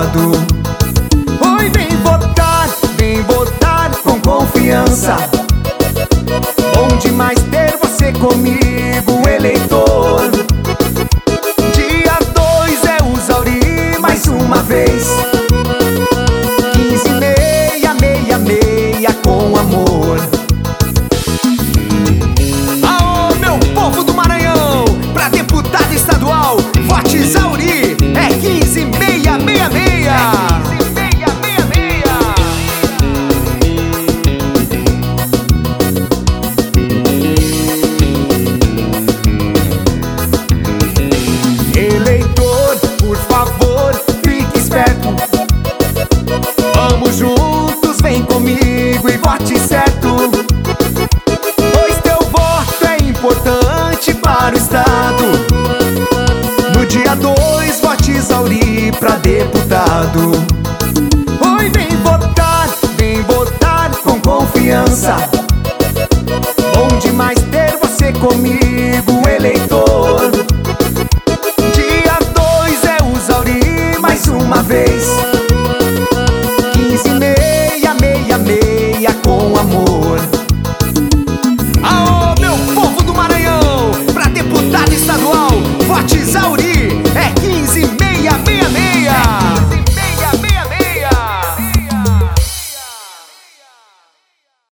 deputado. Oi, vem votar com confiança. Bom demais ter você comigo, eleitor. Dia 2 é o Zauri mais uma vez. 15.666 com amor. Aô, meu povo do Maranhão, pra deputado estadual, vote Zauri, é 15.666. Eleitor, por favor, fique esperto. Vamos juntos, vem comigo e vote certo, pois teu voto é importante para o estado. No dia 2, vote Zauri pra deputado. Oi, vem votar com confiança. Bom demais ter